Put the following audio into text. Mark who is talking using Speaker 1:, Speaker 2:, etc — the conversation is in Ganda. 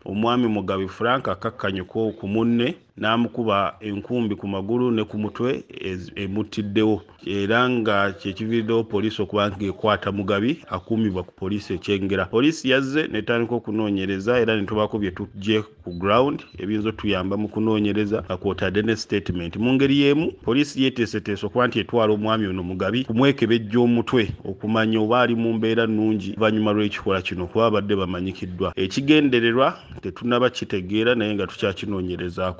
Speaker 1: omwami Mugabi Frank akakkanyuko ku munne n'amukuba enkumbi ku magulu ne ku mutwe emutiddewo era nga kyekiviriddewo poliisi okuba ng'ekwata Mugabi akuumibwa ku poliisi ekyengera. Poliisi yazze n'etandika okunoonyereza era ne tubaako bye tujje ku ground ebiyinza otuyamba mu kunoonyereza akwotadde ne statement. Mu ngeri y'emu poliisi yeeteeseteese okuba nti etwala omwami ono Mugabi kumwekebejja omutwe okumanya oba ali mu mbeera nnungi oluvannyuma lw'ekikolwa kino kuba babadde bamanyikiddwa. Ekigendererwa tetunnaba kitegeera naye nga tukyakinoonyerezaako.